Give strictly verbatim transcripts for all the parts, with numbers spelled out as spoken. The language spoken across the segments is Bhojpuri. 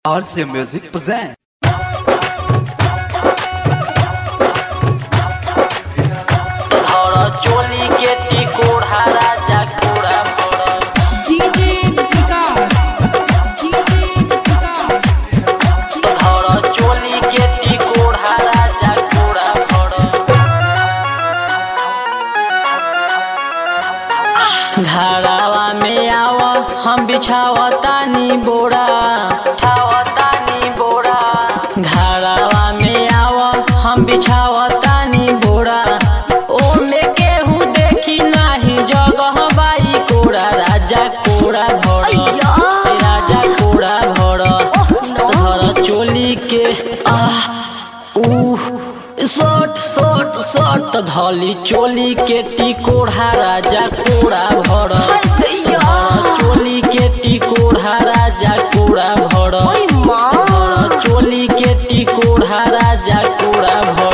R C Music present. चोली के टिकोड़ा राजा कोड़ा फोड़ा डीजे विकास डीजे विकास धरा चोली के टिकोड़ा राजा कोड़ा फोड़ा घरावा में आवा हम बिछावा तानी बोरा ठावा तानी बोरा घरावा में आवा हम बिछावा तानी बोरा राजा कोड़ा भर राजा कोड़ा भर धर चोली के आह उह सट सट सट धली चोली के टिकोड़ा राजा कोड़ा भर धर चोली के टिकोड़ा राजा कोड़ा भर धर चोली के टिकोड़ा राजा कोड़ा भर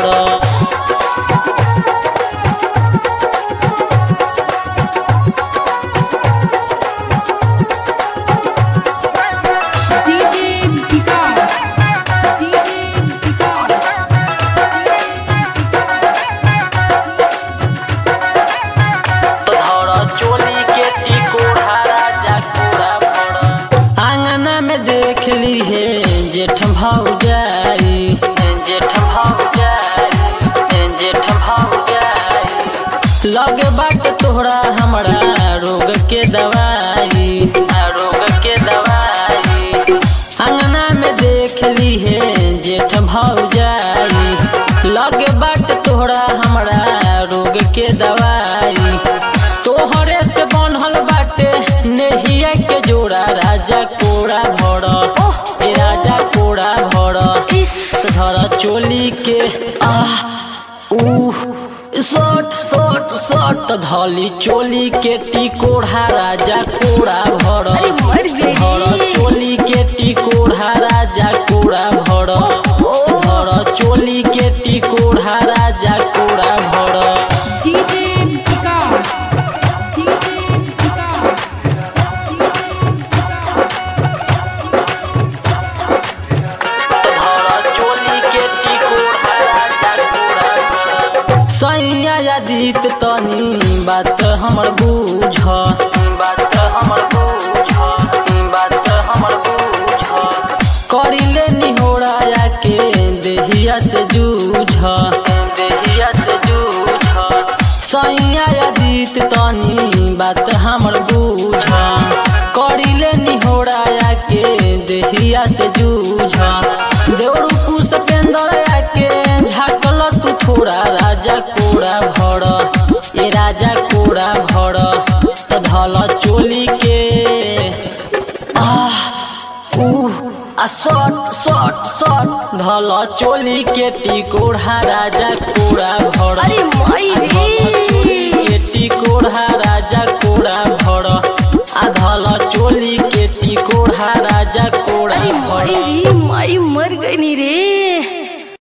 देख ली है जेठ भौजाई जेठ भौजाई जेठ भौजाई लगे बाट तोहरा हमरा रोग के दवाई रोग के दवाई अंगना में देख ली है जेठ भौजाई लगे बाट तोहरा हमरा रोग के दवाई तोहरे से बनल बाटे नेहिया के जोड़ा राजा कोड़ा भर राजा कोड़ा भर धर चोली के आह उह सट सट सट धली चोली के टिकोड़ा राजा कोड़ा भर धर चोली के टिकोड़ा राजा कोड़ा भर धर चोली के टिकोड़ा राजा कोड़ा भर यादित तनी बात हमर बूझ बात हमर बूझ बात हमर बूझ करिले निहोरा के देहिया से जूझ देहिया से जूझ सैया यादित तनी बात हमर बूझ करिले निहोरा के देहिया से जूझ देवरू पुष्पेंद्र के झाकल तू थोड़ा राजा कोड़ा भर ये राजा कोड़ा भर तो धल चोली के आह उह आ सट सट सट धल चोली के टिकोड़ा राजा कोड़ा भर के टिकोड़ा राजा कोड़ा भर आ धल चोली के टिकोड़ा राजा कोड़ा भर माई मर गई रे।